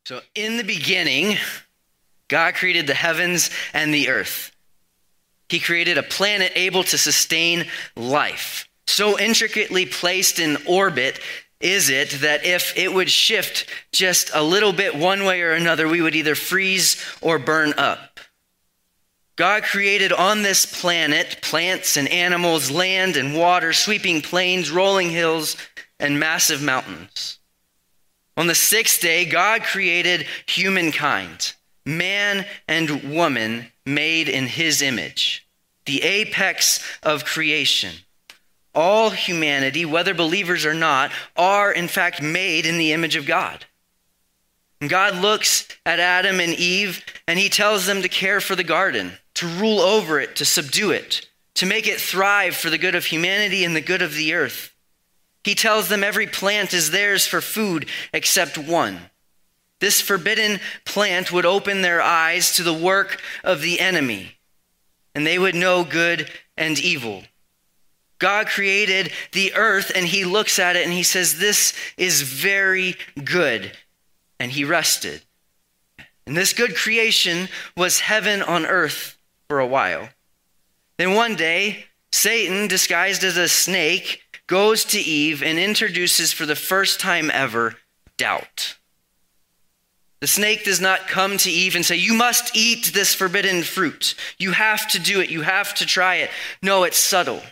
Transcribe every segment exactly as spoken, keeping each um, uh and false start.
So in the beginning, God created the heavens and the earth. He created a planet able to sustain life. So intricately placed in orbit is it that if it would shift just a little bit one way or another, we would either freeze or burn up. God created on this planet plants and animals, land and water, sweeping plains, rolling hills, and massive mountains. On the sixth day, God created humankind, man and woman made in his image, the apex of creation. All humanity, whether believers or not, are in fact made in the image of God. And God looks at Adam and Eve and he tells them to care for the garden, to rule over it, to subdue it, to make it thrive for the good of humanity and the good of the earth. He tells them every plant is theirs for food except one. This forbidden plant would open their eyes to the work of the enemy, and they would know good and evil. God created the earth, and he looks at it and he says, this is very good. And he rested. And this good creation was heaven on earth for a while. Then one day, Satan, disguised as a snake, goes to Eve and introduces for the first time ever doubt. The snake does not come to Eve and say, you must eat this forbidden fruit. You have to do it. You have to try it. No, it's subtle.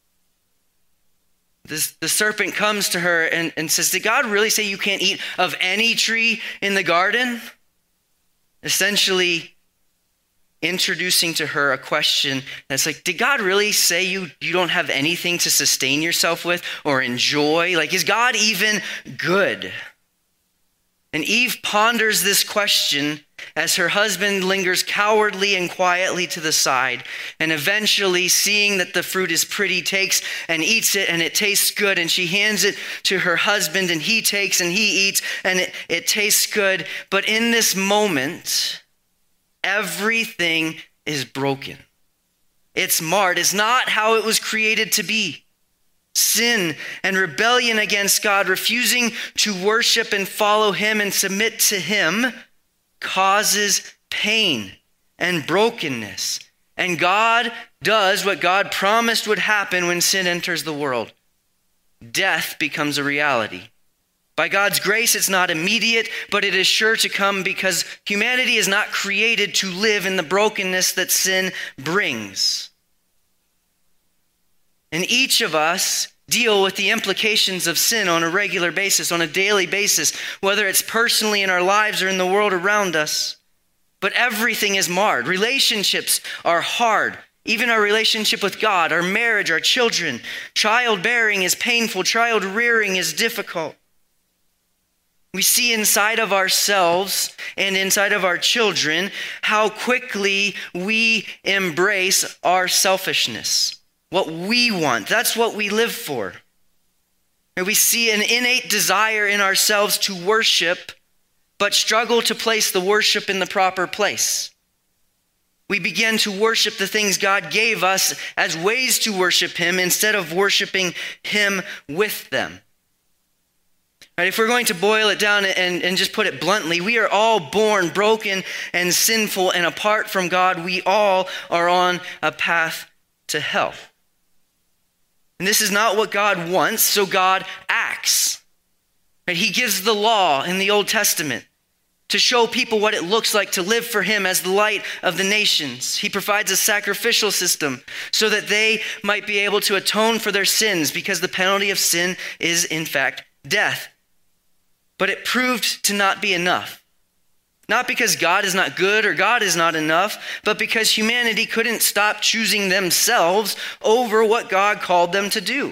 This, the serpent comes to her and, and says, did God really say you can't eat of any tree in the garden? Essentially introducing to her a question that's like, did God really say you, you don't have anything to sustain yourself with or enjoy? Like, is God even good? And Eve ponders this question as her husband lingers cowardly and quietly to the side, and eventually, seeing that the fruit is pretty, takes and eats it, and it tastes good, and she hands it to her husband, and he takes and he eats, and it, it tastes good. But in this moment, everything is broken. It's marred. It's not how it was created to be. Sin and rebellion against God, refusing to worship and follow him and submit to him, causes pain and brokenness. And God does what God promised would happen when sin enters the world. Death becomes a reality. By God's grace, it's not immediate, but it is sure to come because humanity is not created to live in the brokenness that sin brings. And each of us deal with the implications of sin on a regular basis, on a daily basis, whether it's personally in our lives or in the world around us. But everything is marred. Relationships are hard. Even our relationship with God, our marriage, our children. Childbearing is painful. Child rearing is difficult. We see inside of ourselves and inside of our children how quickly we embrace our selfishness. What we want, that's what we live for. And we see an innate desire in ourselves to worship, but struggle to place the worship in the proper place. We begin to worship the things God gave us as ways to worship him instead of worshiping him with them. Right, if we're going to boil it down and, and just put it bluntly, we are all born broken and sinful, and apart from God, we all are on a path to hell. And this is not what God wants, so God acts. Right? He gives the law in the Old Testament to show people what it looks like to live for him as the light of the nations. He provides a sacrificial system so that they might be able to atone for their sins, because the penalty of sin is, in fact, death. But it proved to not be enough. Not because God is not good or God is not enough, but because humanity couldn't stop choosing themselves over what God called them to do.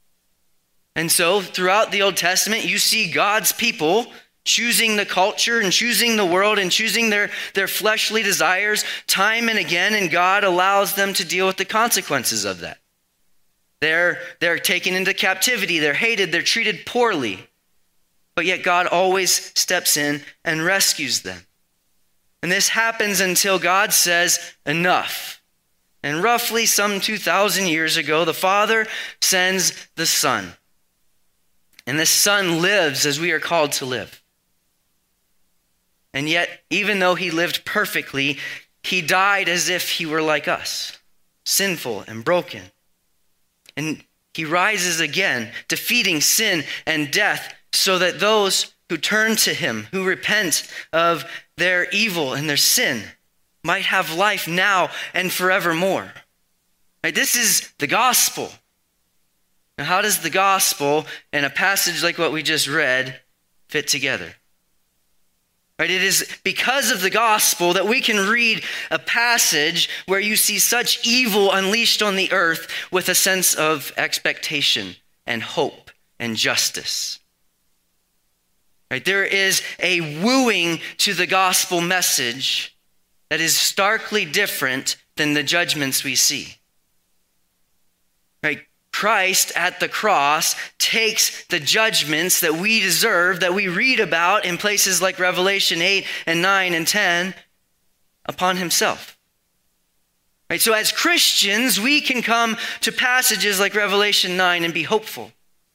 And so throughout the Old Testament, you see God's people choosing the culture and choosing the world and choosing their, their fleshly desires time and again, and God allows them to deal with the consequences of that. They're, they're taken into captivity, they're hated, they're treated poorly. But yet God always steps in and rescues them. And this happens until God says, enough. And roughly some two thousand years ago, the Father sends the Son. And the Son lives as we are called to live. And yet, even though he lived perfectly, he died as if he were like us, sinful and broken. And he rises again, defeating sin and death, so that those who turn to him, who repent of their evil and their sin, might have life now and forevermore. Right? This is the gospel. Now, how does the gospel and a passage like what we just read fit together? Right? It is because of the gospel that we can read a passage where you see such evil unleashed on the earth with a sense of expectation and hope and justice. Right? There is a wooing to the gospel message that is starkly different than the judgments we see. Right? Christ at the cross takes the judgments that we deserve, that we read about in places like Revelation eight and nine and ten, upon himself. Right? So as Christians, we can come to passages like Revelation nine and be hopeful,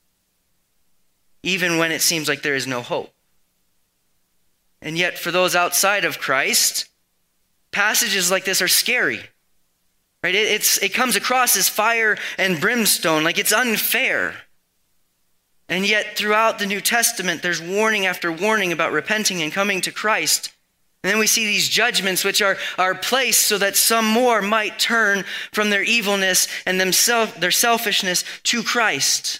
even when it seems like there is no hope. And yet for those outside of Christ, passages like this are scary. Right? It, it's, it comes across as fire and brimstone, like it's unfair. And yet throughout the New Testament, there's warning after warning about repenting and coming to Christ. And then we see these judgments which are, are placed so that some more might turn from their evilness and themselves, their selfishness to Christ.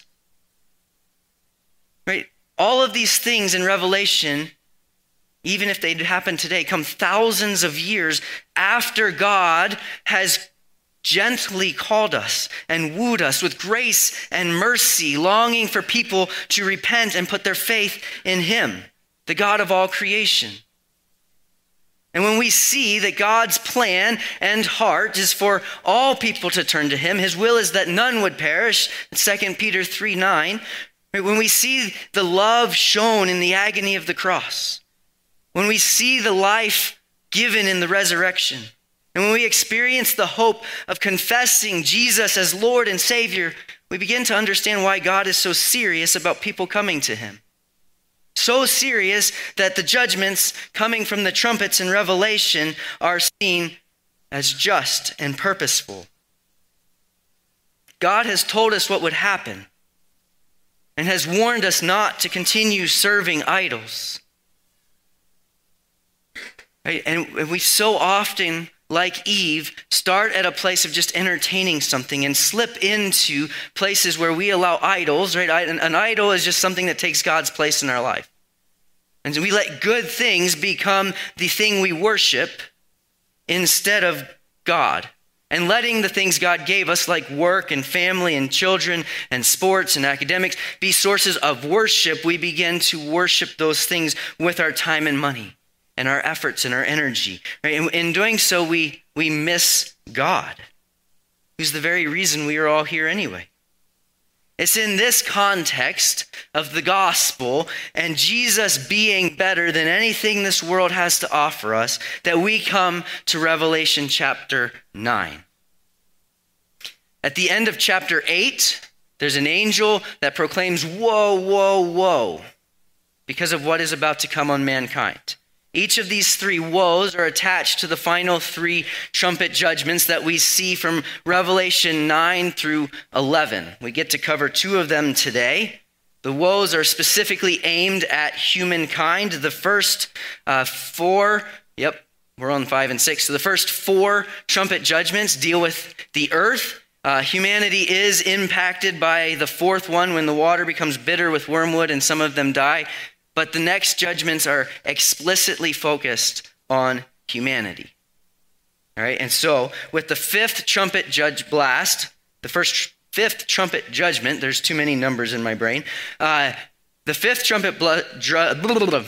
Right? All of these things in Revelation, even if they'd happen today, come thousands of years after God has gently called us and wooed us with grace and mercy, longing for people to repent and put their faith in him, the God of all creation. And when we see that God's plan and heart is for all people to turn to him, his will is that none would perish, Second Peter three nine, when we see the love shown in the agony of the cross, when we see the life given in the resurrection, and when we experience the hope of confessing Jesus as Lord and Savior, we begin to understand why God is so serious about people coming to him. So serious that the judgments coming from the trumpets in Revelation are seen as just and purposeful. God has told us what would happen and has warned us not to continue serving idols. Right? And we so often, like Eve, start at a place of just entertaining something and slip into places where we allow idols, right? An, an idol is just something that takes God's place in our life. And so we let good things become the thing we worship instead of God. And letting the things God gave us, like work and family and children and sports and academics, be sources of worship, we begin to worship those things with our time and money and our efforts and our energy. Right? And in doing so, we, we miss God, who's the very reason we are all here anyway. It's in this context of the gospel and Jesus being better than anything this world has to offer us that we come to Revelation chapter nine. At the end of chapter eight, there's an angel that proclaims, "Woe, woe, woe," because of what is about to come on mankind. Each of these three woes are attached to the final three trumpet judgments that we see from Revelation nine through eleven. We get to cover two of them today. The woes are specifically aimed at humankind. The first uh, four, yep, we're on five and six. So the first four trumpet judgments deal with the earth. Uh, humanity is impacted by the fourth one when the water becomes bitter with wormwood and some of them die. But the next judgments are explicitly focused on humanity. All right, and so with the fifth trumpet judge blast, the first fifth trumpet judgment, there's too many numbers in my brain. Uh, the fifth trumpet bl- dr- blah, blah, blah.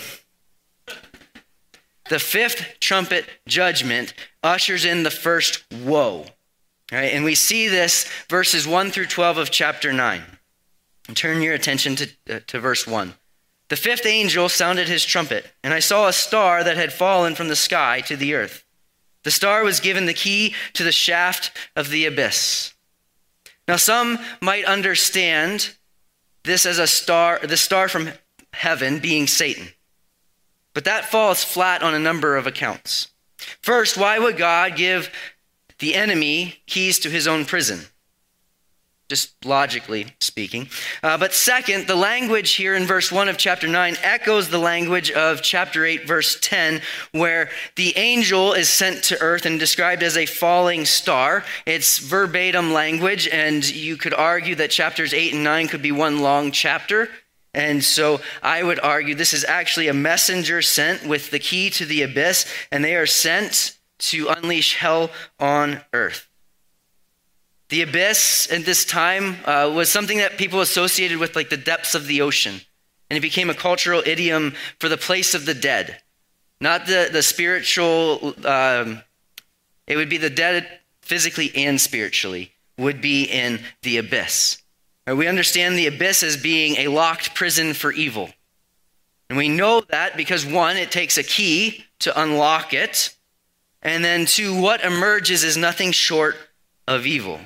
The fifth trumpet judgment ushers in the first woe. All right, and we see this verses one through twelve of chapter nine. And turn your attention to, uh, to verse one. The fifth angel sounded his trumpet, and I saw a star that had fallen from the sky to the earth. The star was given the key to the shaft of the abyss. Now some might understand this as a star, the star from heaven being Satan. But that falls flat on a number of accounts. First, why would God give the enemy keys to his own prison? Just logically speaking. Uh, but second, the language here in verse one of chapter nine echoes the language of chapter eight, verse ten, where the angel is sent to earth and described as a falling star. It's verbatim language, and you could argue that chapters eight and nine could be one long chapter. And so I would argue this is actually a messenger sent with the key to the abyss, and they are sent to unleash hell on earth. The abyss at this time uh, was something that people associated with like the depths of the ocean. And it became a cultural idiom for the place of the dead. Not the, the spiritual, um, it would be the dead physically and spiritually would be in the abyss. Right, we understand the abyss as being a locked prison for evil. And we know that because one, it takes a key to unlock it. And then two, what emerges is nothing short of evil.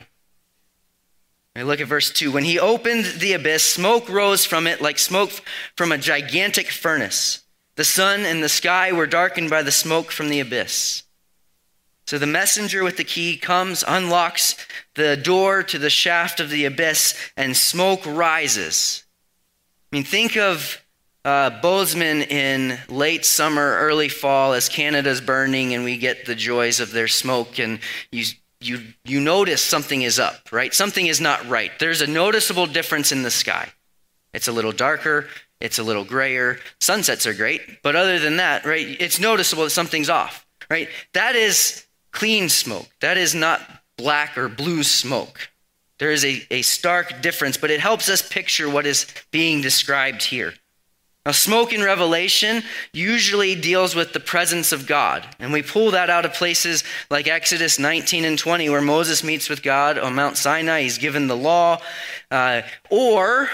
Look at verse two. When he opened the abyss, smoke rose from it like smoke from a gigantic furnace. The sun and the sky were darkened by the smoke from the abyss. So the messenger with the key comes, unlocks the door to the shaft of the abyss, and smoke rises. I mean, think of uh, Bozeman in late summer, early fall, as Canada's burning and we get the joys of their smoke, and you You you notice something is up, right? Something is not right. There's a noticeable difference in the sky. It's a little darker. It's a little grayer. Sunsets are great. But other than that, right, it's noticeable that something's off, right? That is clean smoke. That is not black or blue smoke. There is a, a stark difference, but it helps us picture what is being described here. Now, smoke in Revelation usually deals with the presence of God. And we pull that out of places like Exodus nineteen and twenty, where Moses meets with God on Mount Sinai. He's given the law. Uh, or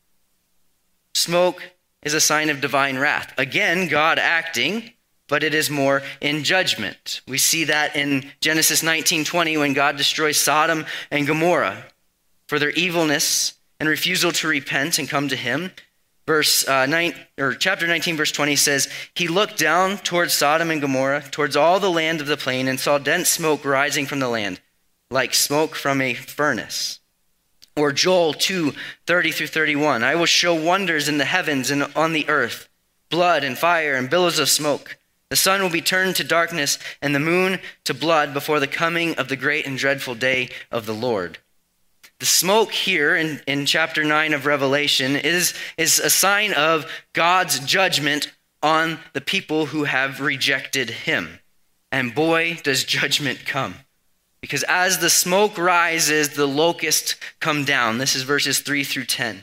smoke is a sign of divine wrath. Again, God acting, but it is more in judgment. We see that in Genesis nineteen twenty when God destroys Sodom and Gomorrah for their evilness and refusal to repent and come to him. Verse uh, nine, or chapter nineteen, verse twenty says, he looked down towards Sodom and Gomorrah, towards all the land of the plain, and saw dense smoke rising from the land, like smoke from a furnace. Or Joel two, thirty through thirty-one, I will show wonders in the heavens and on the earth, blood and fire and billows of smoke. The sun will be turned to darkness and the moon to blood before the coming of the great and dreadful day of the Lord. The smoke here in, in chapter nine of Revelation is, is a sign of God's judgment on the people who have rejected him. And boy, does judgment come. Because as the smoke rises, the locusts come down. This is verses three through ten.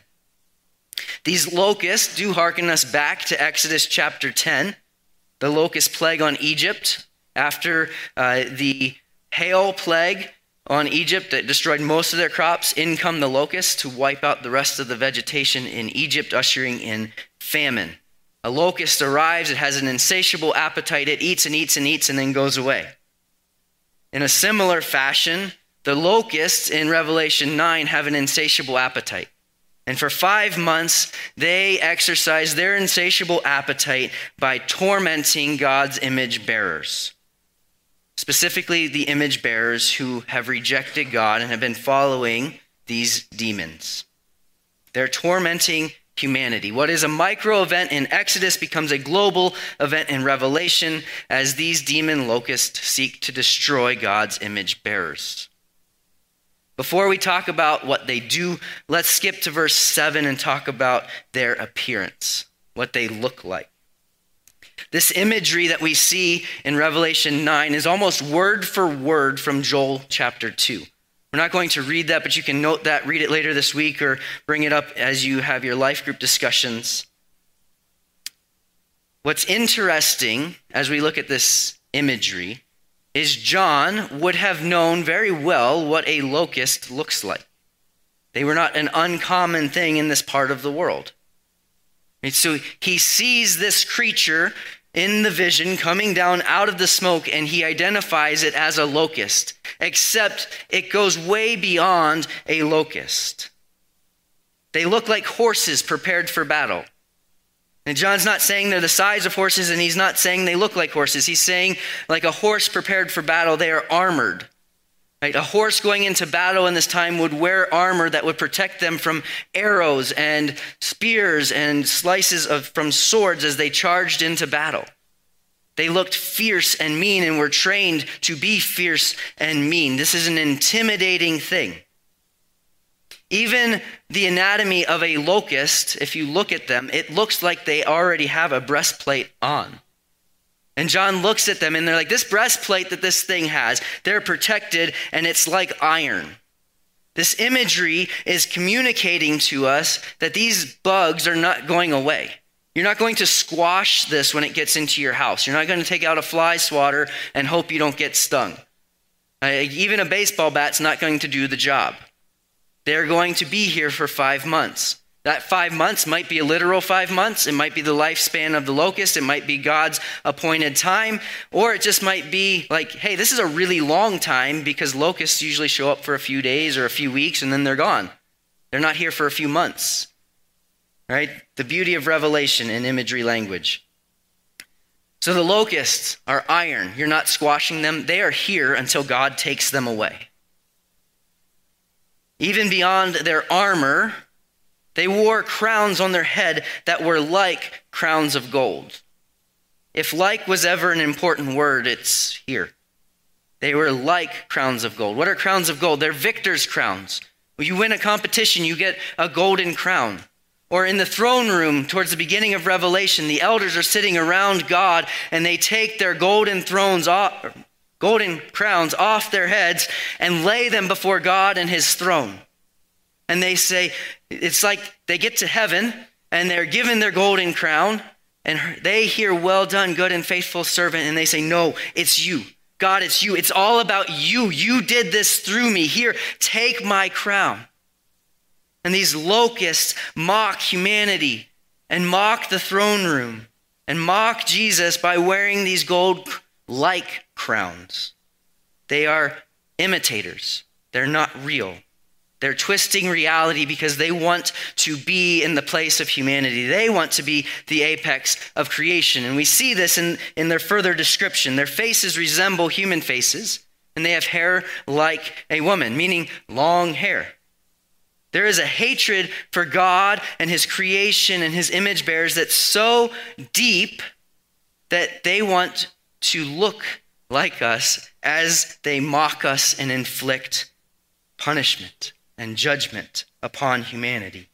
These locusts do hearken us back to Exodus chapter ten, the locust plague on Egypt. After uh, the hail plague on Egypt that destroyed most of their crops, in come the locusts to wipe out the rest of the vegetation in Egypt, ushering in famine. A locust arrives, it has an insatiable appetite, it eats and eats and eats and then goes away. In a similar fashion, the locusts in Revelation nine have an insatiable appetite. And for five months, they exercise their insatiable appetite by tormenting God's image bearers. Specifically, the image bearers who have rejected God and have been following these demons. They're tormenting humanity. What is a micro event in Exodus becomes a global event in Revelation as these demon locusts seek to destroy God's image bearers. Before we talk about what they do, let's skip to verse seven and talk about their appearance, what they look like. This imagery that we see in Revelation nine is almost word for word from Joel chapter two. We're not going to read that, but you can note that, read it later this week, or bring it up as you have your life group discussions. What's interesting as we look at this imagery is John would have known very well what a locust looks like. They were not an uncommon thing in this part of the world. And so he sees this creature in the vision coming down out of the smoke, and he identifies it as a locust, except it goes way beyond a locust. They look like horses prepared for battle. And John's not saying they're the size of horses, and he's not saying they look like horses. He's saying like a horse prepared for battle, they are armored. Right? A horse going into battle in this time would wear armor that would protect them from arrows and spears and slices of from swords as they charged into battle. They looked fierce and mean and were trained to be fierce and mean. This is an intimidating thing. Even the anatomy of a locust, if you look at them, it looks like they already have a breastplate on. And John looks at them and they're like, this breastplate that this thing has, they're protected and it's like iron. This imagery is communicating to us that these bugs are not going away. You're not going to squash this when it gets into your house. You're not going to take out a fly swatter and hope you don't get stung. Uh, even a baseball bat's not going to do the job. They're going to be here for five months. That five months might be a literal five months. It might be the lifespan of the locust. It might be God's appointed time. Or it just might be like, hey, this is a really long time because locusts usually show up for a few days or a few weeks and then they're gone. They're not here for a few months. Right? The beauty of revelation in imagery language. So the locusts are iron. You're not squashing them. They are here until God takes them away. Even beyond their armor, they wore crowns on their head that were like crowns of gold. If like was ever an important word, it's here. They were like crowns of gold. What are crowns of gold? They're victor's crowns. When you win a competition, you get a golden crown. Or in the throne room towards the beginning of Revelation, the elders are sitting around God and they take their golden thrones off, golden crowns off their heads and lay them before God and his throne. And they say, it's like they get to heaven and they're given their golden crown and they hear, well done, good and faithful servant. And they say, no, it's you. God, it's you. It's all about you. You did this through me. Here, take my crown. And these locusts mock humanity and mock the throne room and mock Jesus by wearing these gold-like crowns. They are imitators. They're not real. They're twisting reality because they want to be in the place of humanity. They want to be the apex of creation. And we see this in, in their further description. Their faces resemble human faces, and they have hair like a woman, meaning long hair. There is a hatred for God and his creation and his image bearers that's so deep that they want to look like us as they mock us and inflict punishment and judgment upon humanity.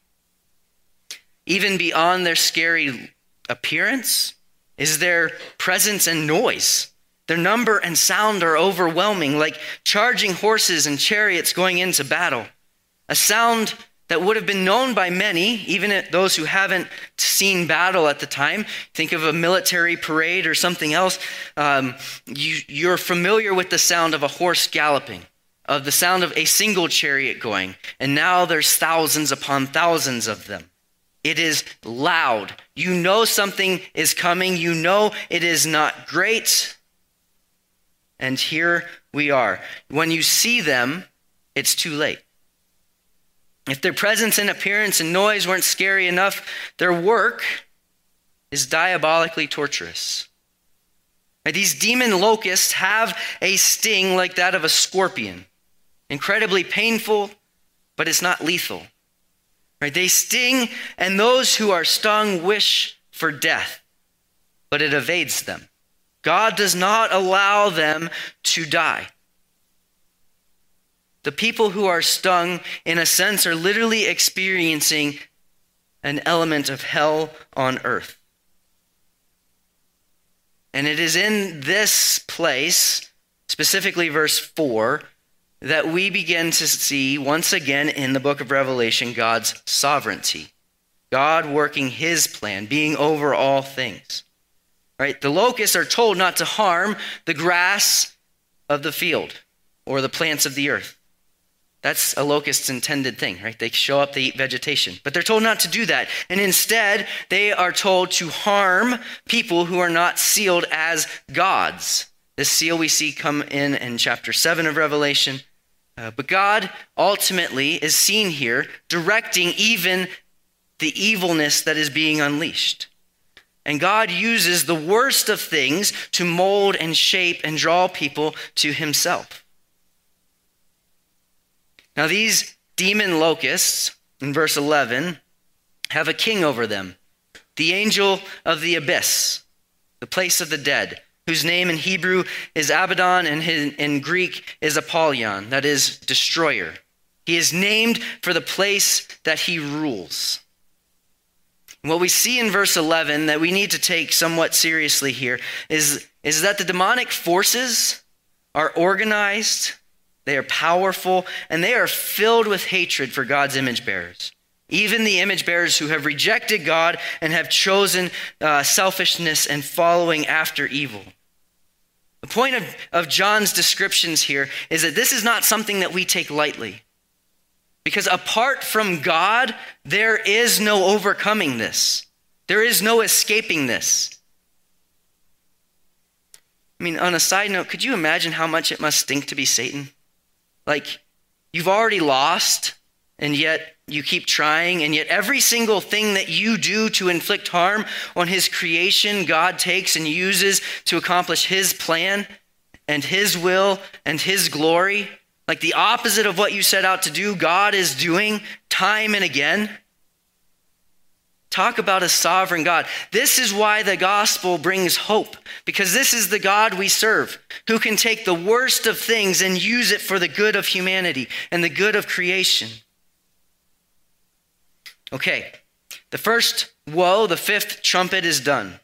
Even beyond their scary appearance is their presence and noise. Their number and sound are overwhelming, like charging horses and chariots going into battle. A sound that would have been known by many, even those who haven't seen battle at the time. Think of a military parade or something else. Um, you, you're familiar with the sound of a horse galloping, of the sound of a single chariot going. And now there's thousands upon thousands of them. It is loud. You know something is coming. You know it is not great. And here we are. When you see them, it's too late. If their presence and appearance and noise weren't scary enough, their work is diabolically torturous. These demon locusts have a sting like that of a scorpion. Incredibly painful, but it's not lethal. Right? They sting, and those who are stung wish for death, but it evades them. God does not allow them to die. The people who are stung, in a sense, are literally experiencing an element of hell on earth. And it is in this place, specifically verse four, that we begin to see once again in the book of Revelation God's sovereignty. God working his plan, being over all things. Right? The locusts are told not to harm the grass of the field or the plants of the earth. That's a locust's intended thing, right? They show up, they eat vegetation. But they're told not to do that. And instead, they are told to harm people who are not sealed as gods. This seal we see come in in chapter seven of Revelation. Uh, but God ultimately is seen here directing even the evilness that is being unleashed. And God uses the worst of things to mold and shape and draw people to himself. Now these demon locusts, in verse eleven, have a king over them, the angel of the abyss, the place of the dead, whose name in Hebrew is Abaddon and in Greek is Apollyon, that is, destroyer. He is named for the place that he rules. What we see in verse eleven that we need to take somewhat seriously here is, is that the demonic forces are organized, they are powerful, and they are filled with hatred for God's image bearers. Even the image bearers who have rejected God and have chosen uh, selfishness and following after evil. The point of, of John's descriptions here is that this is not something that we take lightly. Because apart from God, there is no overcoming this. There is no escaping this. I mean, on a side note, could you imagine how much it must stink to be Satan? Like, you've already lost, and yet you keep trying, and yet every single thing that you do to inflict harm on his creation, God takes and uses to accomplish his plan and his will and his glory. Like the opposite of what you set out to do, God is doing time and again. Talk about a sovereign God. This is why the gospel brings hope, because this is the God we serve, who can take the worst of things and use it for the good of humanity and the good of creation. Okay, the first woe, the fifth trumpet is done.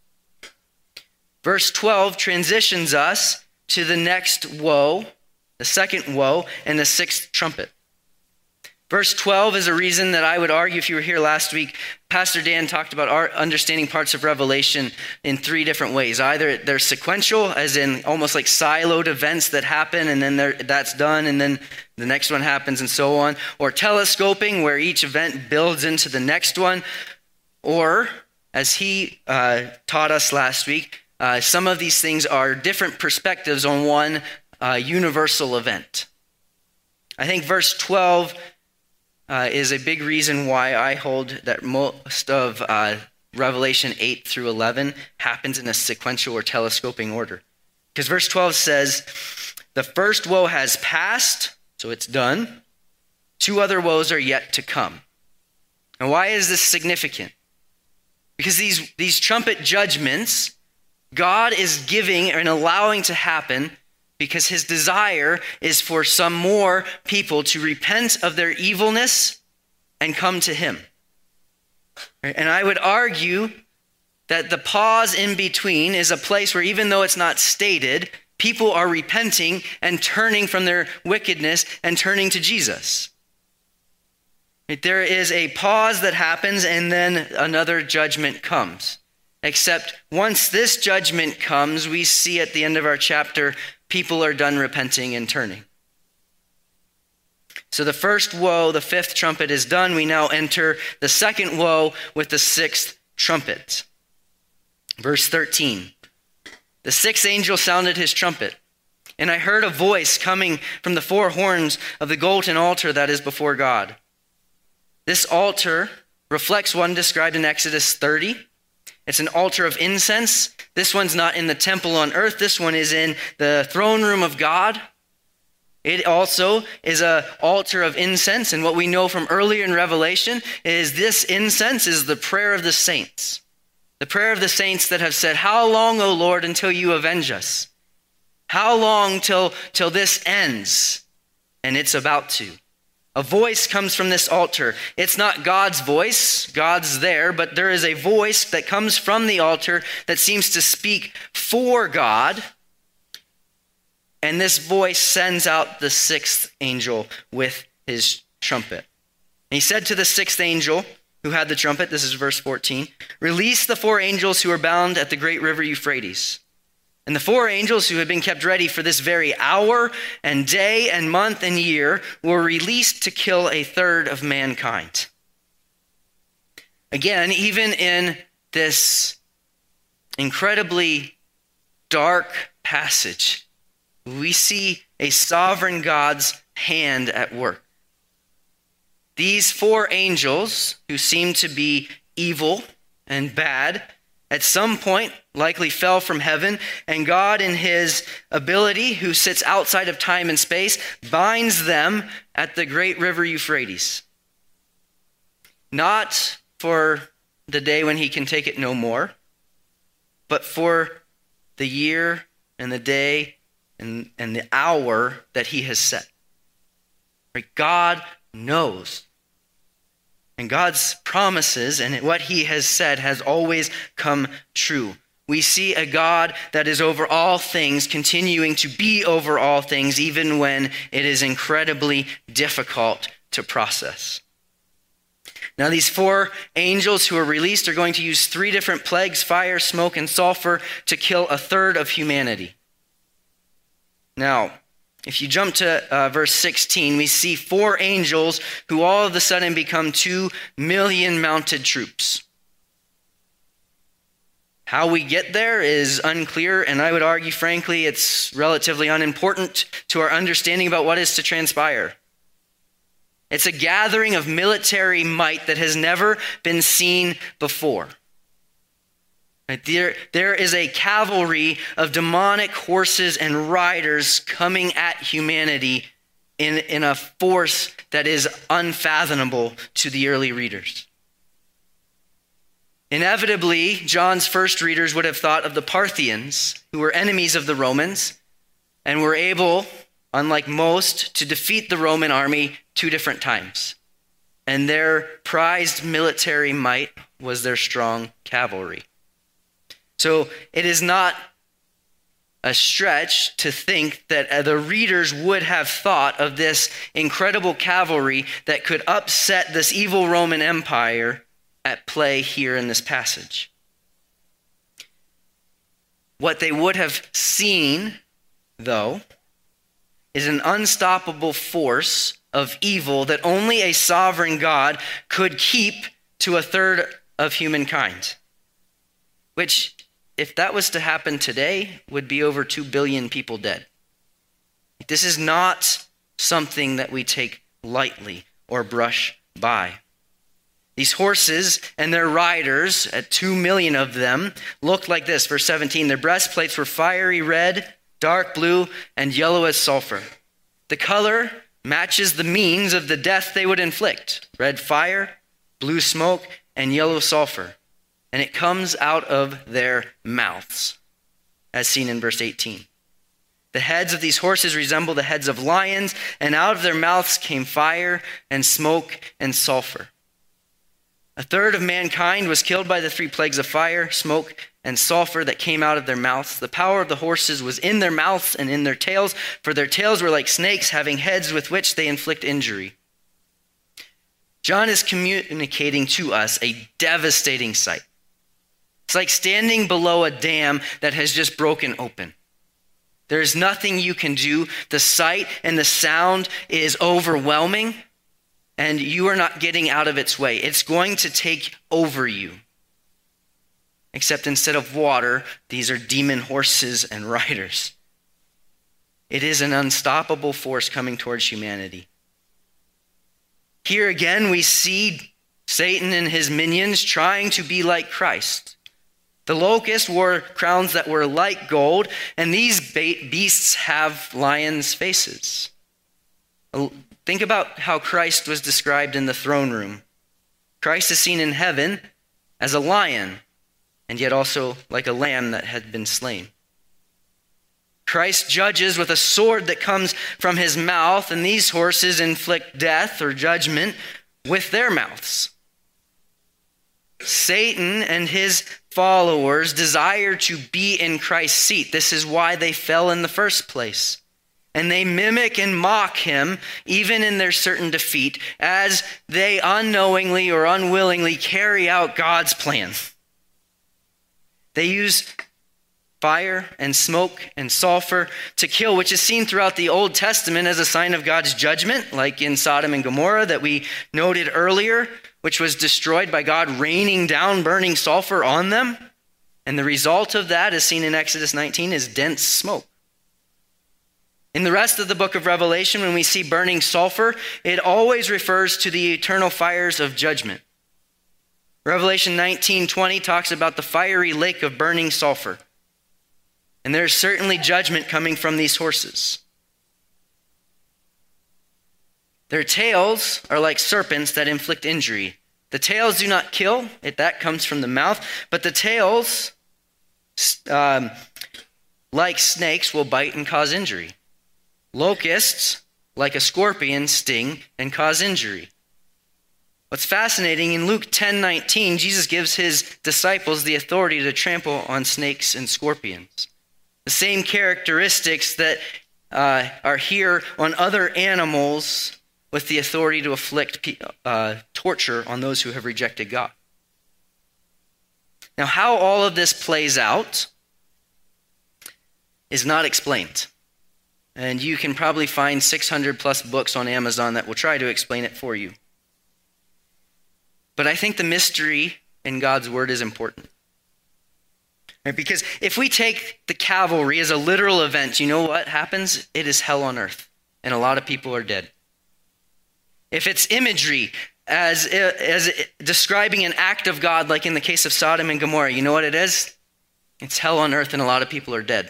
Verse twelve transitions us to the next woe, the second woe, and the sixth trumpet. Verse twelve is a reason that I would argue, if you were here last week, Pastor Dan talked about our understanding parts of Revelation in three different ways. Either they're sequential, as in almost like siloed events that happen, and then that's done, and then the next one happens, and so on. Or telescoping, where each event builds into the next one. Or, as he uh, taught us last week, uh, some of these things are different perspectives on one uh, universal event. I think verse twelve Uh, is a big reason why I hold that most of uh, Revelation eight through eleven happens in a sequential or telescoping order. Because verse twelve says, the first woe has passed, so it's done. Two other woes are yet to come. And why is this significant? Because these, these trumpet judgments, God is giving and allowing to happen because his desire is for some more people to repent of their evilness and come to him. And I would argue that the pause in between is a place where, even though it's not stated, people are repenting and turning from their wickedness and turning to Jesus. There is a pause that happens, and then another judgment comes. Except once this judgment comes, we see at the end of our chapter, people are done repenting and turning. So the first woe, the fifth trumpet, is done. We now enter the second woe with the sixth trumpet. Verse thirteen. The sixth angel sounded his trumpet, and I heard a voice coming from the four horns of the golden altar that is before God. This altar reflects one described in Exodus thirty. It's an altar of incense. This one's not in the temple on earth. This one is in the throne room of God. It also is an altar of incense. And what we know from earlier in Revelation is this incense is the prayer of the saints. The prayer of the saints that have said, how long, O Lord, until you avenge us? How long till, till this ends? And it's about to. A voice comes from this altar. It's not God's voice. God's there, but there is a voice that comes from the altar that seems to speak for God. And this voice sends out the sixth angel with his trumpet. And he said to the sixth angel who had the trumpet, this is verse fourteen, release the four angels who are bound at the great river Euphrates. And the four angels who had been kept ready for this very hour and day and month and year were released to kill a third of mankind. Again, even in this incredibly dark passage, we see a sovereign God's hand at work. These four angels, who seem to be evil and bad, at some point likely fell from heaven, and God in his ability, who sits outside of time and space, binds them at the great river Euphrates. Not for the day when he can take it no more, but for the year and the day and, and the hour that he has set. Right? God knows. And God's promises and what he has said has always come true. We see a God that is over all things, continuing to be over all things, even when it is incredibly difficult to process. Now, these four angels who are released are going to use three different plagues, fire, smoke, and sulfur, to kill a third of humanity. Now, if you jump to uh, verse sixteen, we see four angels who all of a sudden become two million mounted troops. How we get there is unclear, and I would argue, frankly, it's relatively unimportant to our understanding about what is to transpire. It's a gathering of military might that has never been seen before. Right? There, there is a cavalry of demonic horses and riders coming at humanity in, in a force that is unfathomable to the early readers. Inevitably, John's first readers would have thought of the Parthians, who were enemies of the Romans, and were able, unlike most, to defeat the Roman army two different times. And their prized military might was their strong cavalry. So it is not a stretch to think that the readers would have thought of this incredible cavalry that could upset this evil Roman Empire at play here in this passage. What they would have seen, though, is an unstoppable force of evil that only a sovereign God could keep to a third of humankind, which, if that was to happen today, would be over two billion people dead. This is not something that we take lightly or brush by. These horses and their riders, at two million of them, looked like this. Verse seventeen, their breastplates were fiery red, dark blue, and yellow as sulfur. The color matches the means of the death they would inflict: red fire, blue smoke, and yellow sulfur. And it comes out of their mouths, as seen in verse eighteen. The heads of these horses resemble the heads of lions, and out of their mouths came fire and smoke and sulfur. A third of mankind was killed by the three plagues of fire, smoke, and sulfur that came out of their mouths. The power of the horses was in their mouths and in their tails, for their tails were like snakes, having heads with which they inflict injury. John is communicating to us a devastating sight. It's like standing below a dam that has just broken open. There is nothing you can do. The sight and the sound is overwhelming, and you are not getting out of its way. It's going to take over you. Except instead of water, these are demon horses and riders. It is an unstoppable force coming towards humanity. Here again, we see Satan and his minions trying to be like Christ. The locusts wore crowns that were like gold, and these beasts have lions' faces. Think about how Christ was described in the throne room. Christ is seen in heaven as a lion, and yet also like a lamb that had been slain. Christ judges with a sword that comes from his mouth, and these horses inflict death or judgment with their mouths. Satan and his followers desire to be in Christ's seat. This is why they fell in the first place. And they mimic and mock him, even in their certain defeat, as they unknowingly or unwillingly carry out God's plan. They use fire and smoke and sulfur to kill, which is seen throughout the Old Testament as a sign of God's judgment, like in Sodom and Gomorrah that we noted earlier, which was destroyed by God raining down burning sulfur on them. And the result of that, as seen in Exodus nineteen, is dense smoke. In the rest of the book of Revelation, when we see burning sulfur, it always refers to the eternal fires of judgment. Revelation nineteen twenty talks about the fiery lake of burning sulfur. And there's certainly judgment coming from these horses. Their tails are like serpents that inflict injury. The tails do not kill, it, that comes from the mouth, but the tails, um, like snakes, will bite and cause injury. Locusts, like a scorpion, sting and cause injury. What's fascinating, in Luke ten nineteen, Jesus gives his disciples the authority to trample on snakes and scorpions. The same characteristics that uh, are here on other animals with the authority to afflict uh, torture on those who have rejected God. Now, how all of this plays out is not explained. And you can probably find six hundred plus books on Amazon that will try to explain it for you. But I think the mystery in God's word is important. Right? Because if we take the cavalry as a literal event, you know what happens? It is hell on earth, and a lot of people are dead. If it's imagery as, as describing an act of God, like in the case of Sodom and Gomorrah, you know what it is? It's hell on earth, and a lot of people are dead.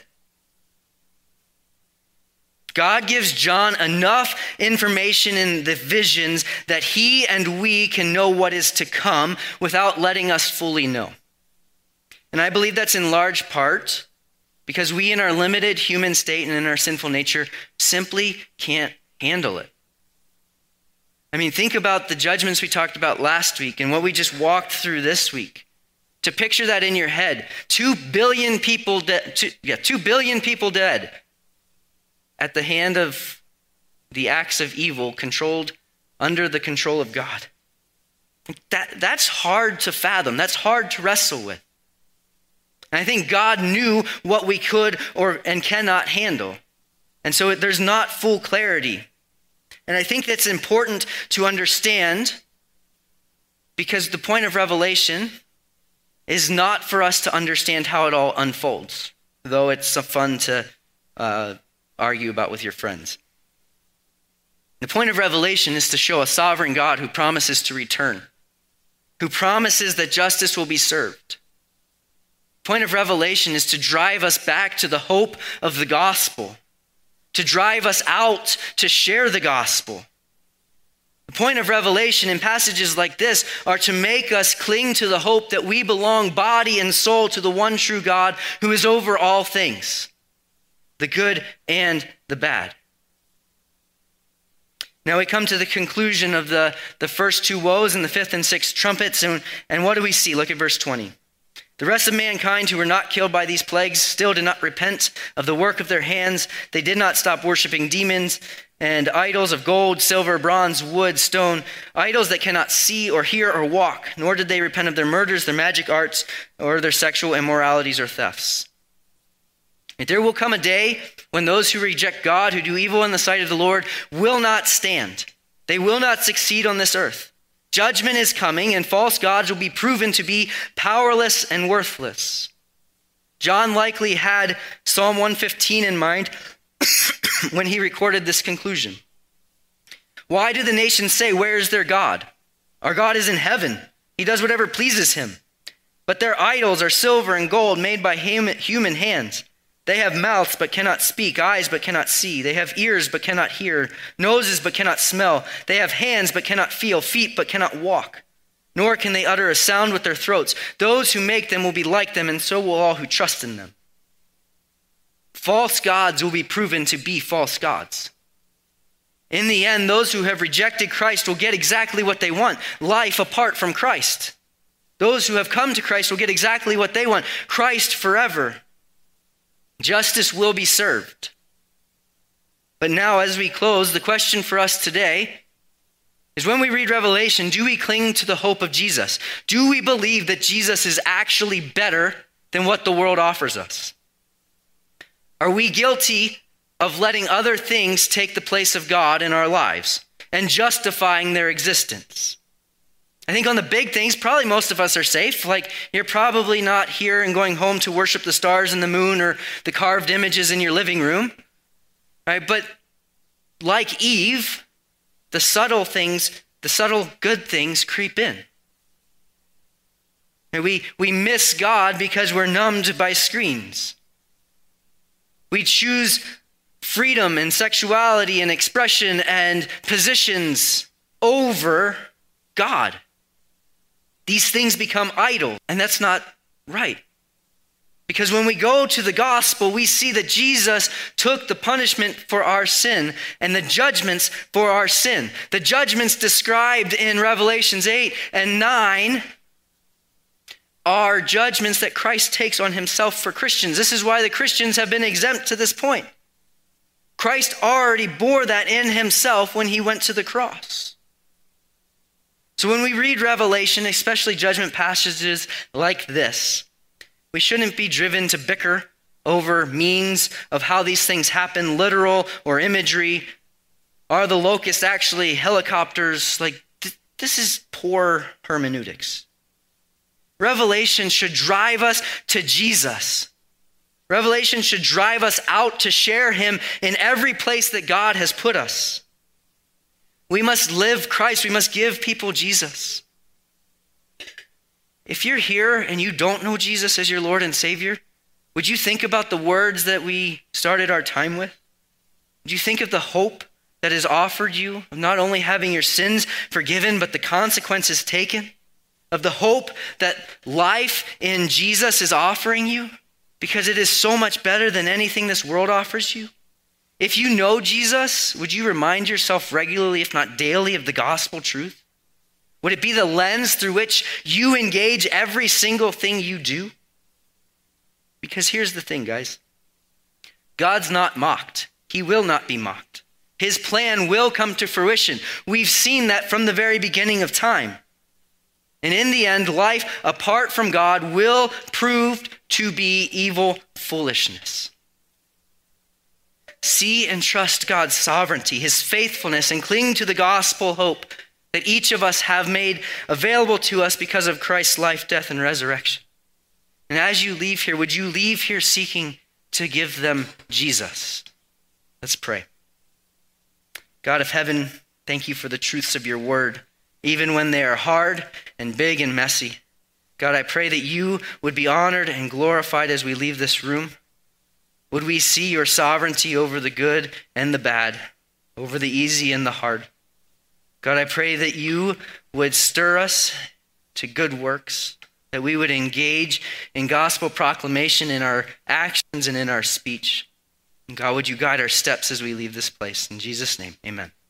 God gives John enough information in the visions that he and we can know what is to come without letting us fully know. And I believe that's in large part because we in our limited human state and in our sinful nature simply can't handle it. I mean, think about the judgments we talked about last week and what we just walked through this week. To picture that in your head, two billion people dead, two, yeah, two billion people dead at the hand of the acts of evil controlled under the control of God. That, that's hard to fathom. That's hard to wrestle with. And I think God knew what we could or and cannot handle. And so there's not full clarity. And I think that's important to understand because the point of Revelation is not for us to understand how it all unfolds, though it's fun to uh, argue about with your friends. The point of Revelation is to show a sovereign God who promises to return, who promises that justice will be served. The point of Revelation is to drive us back to the hope of the gospel, to drive us out to share the gospel. The point of Revelation in passages like this are to make us cling to the hope that we belong body and soul to the one true God who is over all things, the good and the bad. Now we come to the conclusion of the, the first two woes and the fifth and sixth trumpets, and, and what do we see? Look at verse twenty. The rest of mankind who were not killed by these plagues still did not repent of the work of their hands. They did not stop worshiping demons and idols of gold, silver, bronze, wood, stone, idols that cannot see or hear or walk, nor did they repent of their murders, their magic arts, or their sexual immoralities or thefts. And there will come a day when those who reject God, who do evil in the sight of the Lord, will not stand. They will not succeed on this earth. Judgment is coming, and false gods will be proven to be powerless and worthless. John likely had Psalm one fifteen in mind when he recorded this conclusion. Why do the nations say, "Where is their God?" Our God is in heaven. He does whatever pleases him. But their idols are silver and gold made by human hands. They have mouths but cannot speak, eyes but cannot see. They have ears but cannot hear, noses but cannot smell. They have hands but cannot feel, feet but cannot walk. Nor can they utter a sound with their throats. Those who make them will be like them, and so will all who trust in them. False gods will be proven to be false gods. In the end, those who have rejected Christ will get exactly what they want, life apart from Christ. Those who have come to Christ will get exactly what they want, Christ forever. Justice will be served. But now, as we close, the question for us today is when we read Revelation, do we cling to the hope of Jesus? Do we believe that Jesus is actually better than what the world offers us? Are we guilty of letting other things take the place of God in our lives and justifying their existence? I think on the big things, probably most of us are safe. Like, you're probably not here and going home to worship the stars and the moon or the carved images in your living room. Right? But like Eve, the subtle things, the subtle good things creep in. And we, we miss God because we're numbed by screens. We choose freedom and sexuality and expression and positions over God. These things become idol, and that's not right. Because when we go to the gospel, we see that Jesus took the punishment for our sin and the judgments for our sin. The judgments described in Revelations eight and nine are judgments that Christ takes on himself for Christians. This is why the Christians have been exempt to this point. Christ already bore that in himself when he went to the cross. So when we read Revelation, especially judgment passages like this, we shouldn't be driven to bicker over means of how these things happen, literal or imagery. Are the locusts actually helicopters? Like, th- this is poor hermeneutics. Revelation should drive us to Jesus. Revelation should drive us out to share him in every place that God has put us. We must live Christ. We must give people Jesus. If you're here and you don't know Jesus as your Lord and Savior, would you think about the words that we started our time with? Would you think of the hope that is offered you of not only having your sins forgiven, but the consequences taken? Of the hope that life in Jesus is offering you? Because it is so much better than anything this world offers you. If you know Jesus, would you remind yourself regularly, if not daily, of the gospel truth? Would it be the lens through which you engage every single thing you do? Because here's the thing, guys. God's not mocked. He will not be mocked. His plan will come to fruition. We've seen that from the very beginning of time. And in the end, life apart from God will prove to be evil foolishness. See and trust God's sovereignty, his faithfulness, and cling to the gospel hope that each of us have made available to us because of Christ's life, death, and resurrection. And as you leave here, would you leave here seeking to give them Jesus? Let's pray. God of heaven, thank you for the truths of your word, even when they are hard and big and messy. God, I pray that you would be honored and glorified as we leave this room. Would we see your sovereignty over the good and the bad, over the easy and the hard? God, I pray that you would stir us to good works, that we would engage in gospel proclamation in our actions and in our speech. And God, would you guide our steps as we leave this place? In Jesus' name, amen.